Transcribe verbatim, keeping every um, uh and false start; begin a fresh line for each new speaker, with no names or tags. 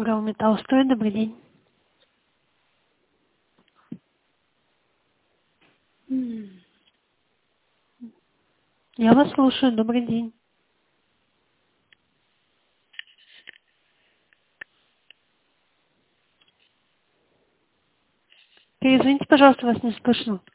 Урал Металлстрой, добрый день. Я вас слушаю, добрый день. Перезвоните, пожалуйста, вас не слышно.